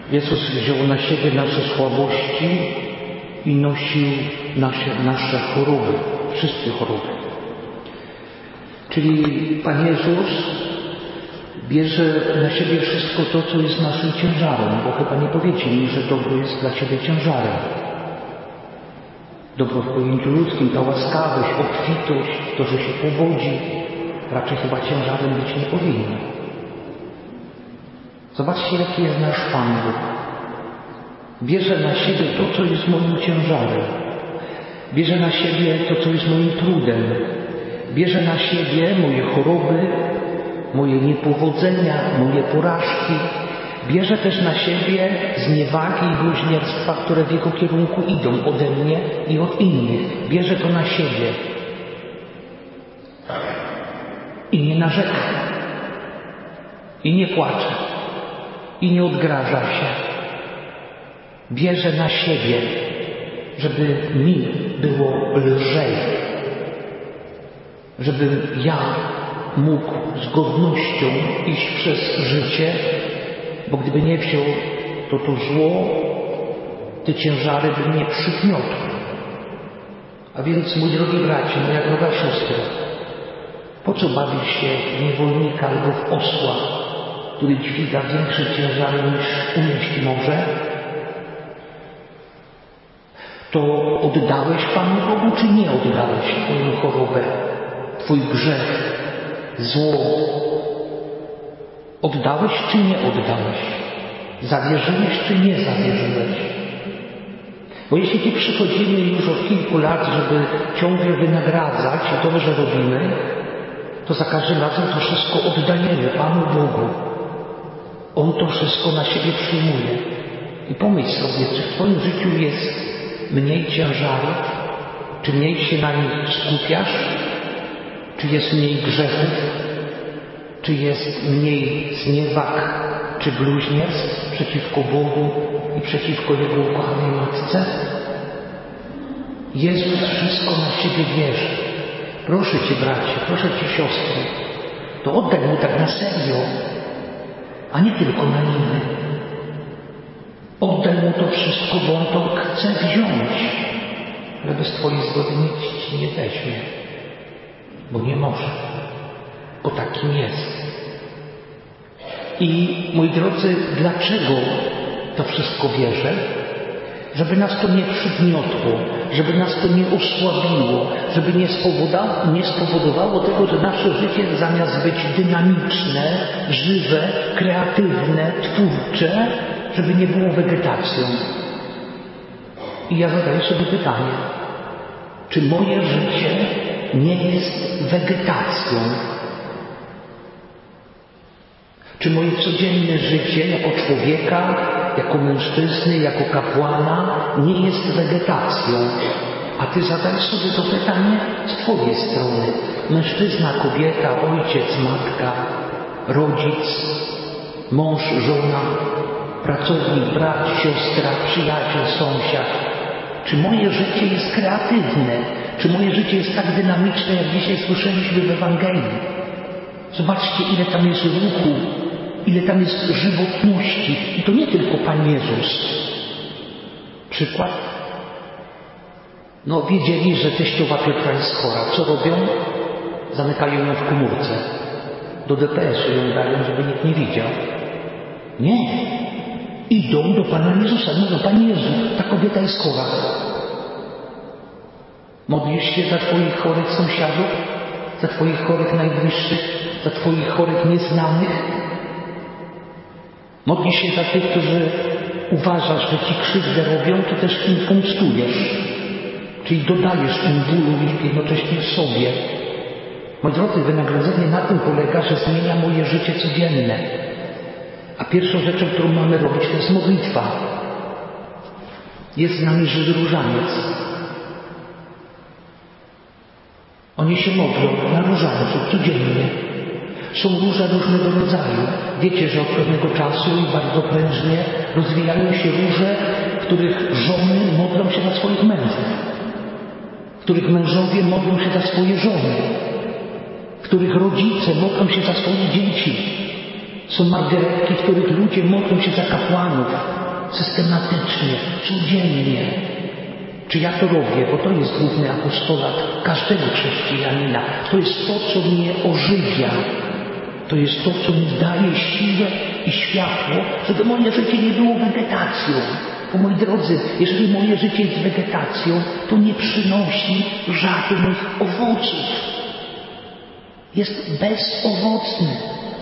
Jezus wziął na siebie nasze słabości i nosił nasze choroby, wszystkie choroby. Czyli Pan Jezus bierze na siebie wszystko to, co jest naszym ciężarem, bo chyba nie powiecie mi, że dobro jest dla Ciebie ciężarem. Dobro w pojęciu ludzkim, ta łaskawość, obfitość, to, że się powodzi, raczej chyba ciężarem być nie powinno. Zobaczcie, jaki jest nasz Pan Bóg. Bierze na siebie to, co jest moim ciężarem. Bierze na siebie to, co jest moim trudem. Bierze na siebie moje choroby, moje niepowodzenia, moje porażki. Bierze też na siebie zniewagi i bluźnierstwa, które w Jego kierunku idą ode mnie i od innych. Bierze to na siebie. I nie narzeka. I nie płacze. I nie odgraża się. Bierze na siebie, żeby mi było lżej. Żebym ja mógł z godnością iść przez życie, bo gdyby nie wziął, to zło, te ciężary by mnie przygniotły. A więc, mój drogi bracie, moja droga siostro, po co bawić się w niewolnika albo w osła, który dźwiga większe ciężary niż unieść może? To oddałeś Panu Bogu, czy nie oddałeś Twoją chorobę, Twój grzech, zło? Oddałeś, czy nie oddałeś? Zawierzyłeś, czy nie zawierzyłeś? Bo jeśli tu przychodzimy już od kilku lat, żeby ciągle wynagradzać i to, że robimy, to za każdym razem to wszystko oddajemy Panu Bogu. On to wszystko na siebie przyjmuje. I pomyśl sobie, czy w Twoim życiu jest mniej ciężarów? Czy mniej się na nich skupiasz? Czy jest mniej grzechów? Czy jest mniej zniewag czy bluźnierstw przeciwko Bogu i przeciwko Jego ukochanej Matce? Jezus wszystko na siebie bierze. Proszę Cię, bracie, proszę Cię, siostry, to oddaj Mu tak na serio, a nie tylko na niby. Oddaj Mu to wszystko, bo On to chce wziąć, ale bez Twojej zgody nic Ci nie weźmie, bo nie może, bo takim jest. I, moi drodzy, dlaczego to wszystko bierze? Żeby nas to nie przygniotło, żeby nas to nie osłabiło, żeby nie spowodowało tego, że nasze życie zamiast być dynamiczne, żywe, kreatywne, twórcze, żeby nie było wegetacją. I ja zadaję sobie pytanie, czy moje życie nie jest wegetacją? Czy moje codzienne życie jako człowieka, jako mężczyzny, jako kapłana nie jest wegetacją? A Ty zadaj sobie to pytanie z Twojej strony. Mężczyzna, kobieta, ojciec, matka, rodzic, mąż, żona, pracownik, brat, siostra, przyjaciel, sąsiad. Czy moje życie jest kreatywne? Czy moje życie jest tak dynamiczne, jak dzisiaj słyszeliśmy w Ewangelii? Zobaczcie, ile tam jest ruchu, ile tam jest żywotności. I to nie tylko Pan Jezus. Przykład? Wiedzieli, że teściowa Piotra jest chora. Co robią? Zamykają ją w komórce. Do DPS-u ją dają, żeby nikt nie widział. Nie. Idą do Pana Jezusa. Mówią, Panie Jezu, ta kobieta jest chora. Modlisz się za Twoich chorych sąsiadów? Za Twoich chorych najbliższych? Za Twoich chorych nieznanych? Modlisz się za tych, którzy uważasz, że Ci krzywdę robią, czy też im pomstujesz? Czyli dodajesz im bólu i jednocześnie sobie. Moi drodzy, wynagrodzenie na tym polega, że zmienia moje życie codzienne. A pierwszą rzeczą, którą mamy robić, to jest modlitwa. Jest z nami Żyd Różaniec. Oni się modlą na różańcu codziennie. Są róże różnego rodzaju. Wiecie, że od pewnego czasu i bardzo prężnie rozwijają się róże, których żony modlą się za swoich mężów, których mężowie modlą się za swoje żony, których rodzice modlą się za swoje dzieci. Są margaretki, w których ludzie modlą się za kapłanów systematycznie, codziennie. Czy ja to robię? Bo to jest główny apostolat każdego chrześcijanina. To jest to, co mnie ożywia. To jest to, co mi daje siłę i światło, żeby moje życie nie było wegetacją. Bo moi drodzy, jeżeli moje życie jest wegetacją, to nie przynosi żadnych owoców. Jest bezowocny.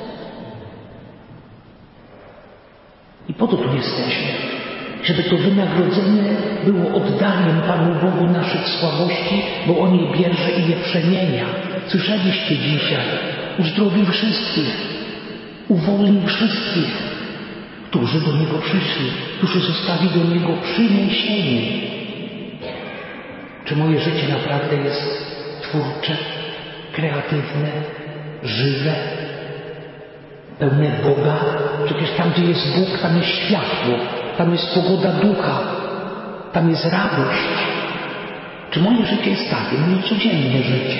I po to tu jesteśmy. Żeby to wynagrodzenie było oddaniem Panu Bogu naszych słabości, bo On je bierze i je przemienia. Słyszeliście dzisiaj? Uzdrowił wszystkich. Uwolnił wszystkich, którzy do Niego przyszli, którzy zostali do Niego przyniesieni. Czy moje życie naprawdę jest twórcze, kreatywne, żywe, pełne Boga? Przecież tam, gdzie jest Bóg, tam jest światło, tam jest pogoda ducha, tam jest radość. Czy moje życie jest takie? Moje codzienne życie.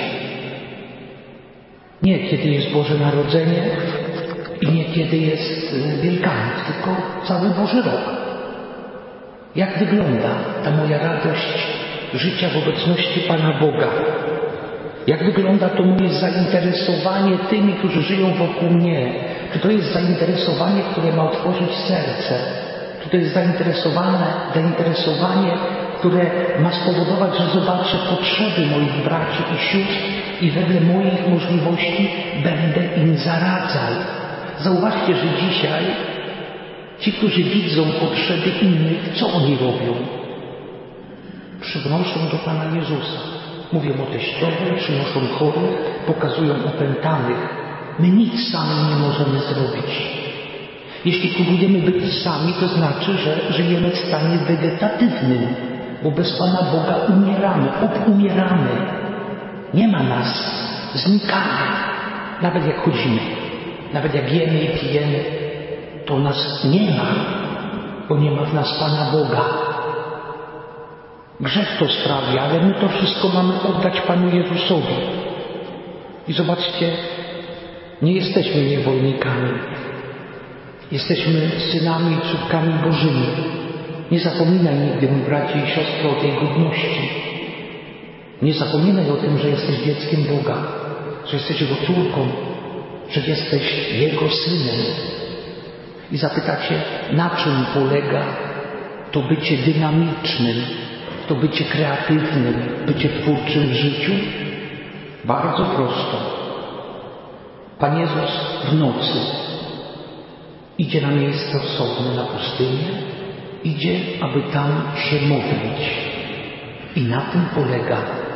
Nie kiedy jest Boże Narodzenie i nie kiedy jest Wielkanoc, tylko cały Boży rok. Jak wygląda ta moja radość życia w obecności Pana Boga? Jak wygląda to moje zainteresowanie tymi, którzy żyją wokół mnie? Czy to jest zainteresowanie, które ma otworzyć serce? Czy to jest zainteresowanie, które ma spowodować, że zobaczę potrzeby moich braci i sióstr i wedle moich możliwości będę im zaradzał? Zauważcie, że dzisiaj ci, którzy widzą potrzeby innych, co oni robią? Przynoszą do Pana Jezusa. Mówią o teściowej, przynoszą chorych, pokazują opętanych. My nic sami nie możemy zrobić. Jeśli próbujemy być sami, to znaczy, że żyjemy w stanie wegetatywnym, bo bez Pana Boga umieramy, obumieramy. Nie ma nas, znikamy. Nawet jak chodzimy, nawet jak jemy i pijemy, to nas nie ma, bo nie ma w nas Pana Boga. Grzech to sprawia, ale my to wszystko mamy oddać Panu Jezusowi. I zobaczcie, nie jesteśmy niewolnikami. Jesteśmy synami i córkami Bożymi. Nie zapominaj nigdy, mój bracie i siostro, o tej godności. Nie zapominaj o tym, że jesteś dzieckiem Boga, że jesteś Jego córką, że jesteś Jego synem. I zapytacie, na czym polega to bycie dynamicznym, to bycie kreatywnym, bycie twórczym w życiu? Bardzo prosto. Pan Jezus w nocy idzie na miejsce osobne, na pustynię, idzie, aby tam się modlić. I na tym polega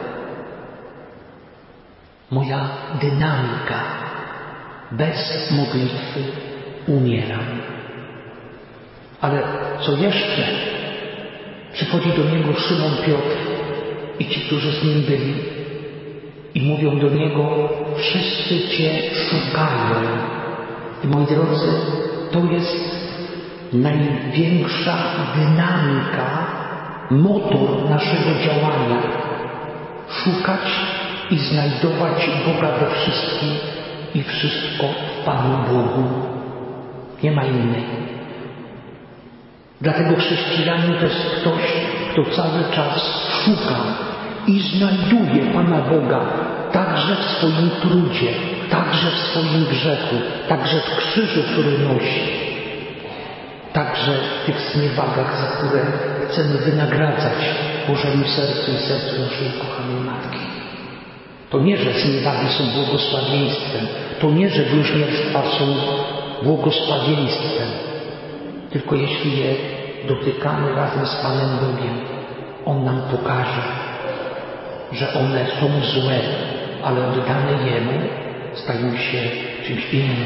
moja dynamika. Bez modlitwy umieram. Ale co jeszcze? Przychodzi do niego Szymon Piotr i ci, którzy z nim byli, i mówią do niego: wszyscy Cię szukają. I moi drodzy, to jest największa dynamika, motor naszego działania. Szukać i znajdować Boga we wszystkim i wszystko w Panu Bogu. Nie ma innej. Dlatego chrześcijanin to jest ktoś, kto cały czas szuka i znajduje Pana Boga także w swoim trudzie, także w swoim grzechu, także w krzyżu, który nosi, także w tych zniewagach, za które chcemy wynagradzać Bożemu sercu i sercu naszej ukochanej Matki. To nie, że zniewagi są błogosławieństwem, to nie, że bluźnierstwa są błogosławieństwem, tylko jeśli je dotykamy razem z Panem Bogiem, On nam pokaże, że one są złe, ale oddane Jemu stają się czymś innym.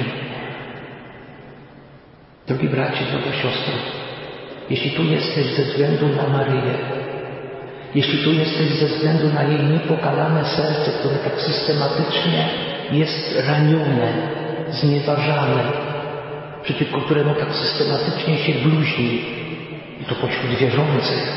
Drogi bracie, droga siostro, jeśli tu jesteś ze względu na Maryję, jeśli tu jesteś ze względu na jej niepokalane serce, które tak systematycznie jest ranione, znieważane, przeciwko któremu tak systematycznie się bluźni, i to pośród wierzących,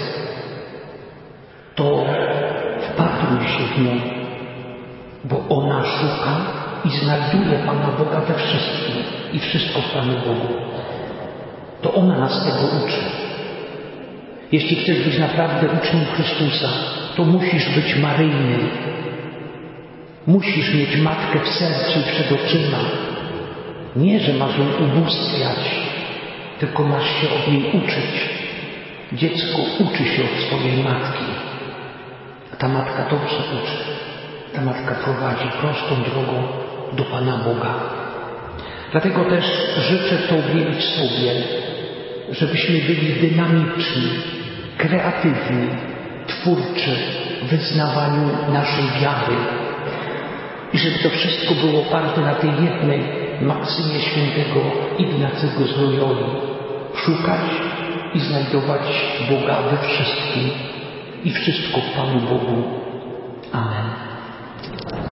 to wpatruj się w nią, bo ona szuka i znajduje Pana Boga we wszystkim i wszystko w Panu Bogu. To ona nas tego uczy. Jeśli chcesz być naprawdę uczniem Chrystusa, to musisz być maryjny. Musisz mieć Matkę w sercu i przed oczyma. Nie, że masz ją ubóstwiać, tylko masz się od niej uczyć. Dziecko uczy się od swojej matki. A ta matka dobrze uczy. Ta matka prowadzi prostą drogą do Pana Boga. Dlatego też życzę Tobie i sobie, żebyśmy byli dynamiczni, kreatywni, twórczy w wyznawaniu naszej wiary. I żeby to wszystko było oparte na tej jednej maksymie świętego Ignacego z Loyoli. Szukać i znajdować Boga we wszystkim i wszystko w Panu Bogu. Amen.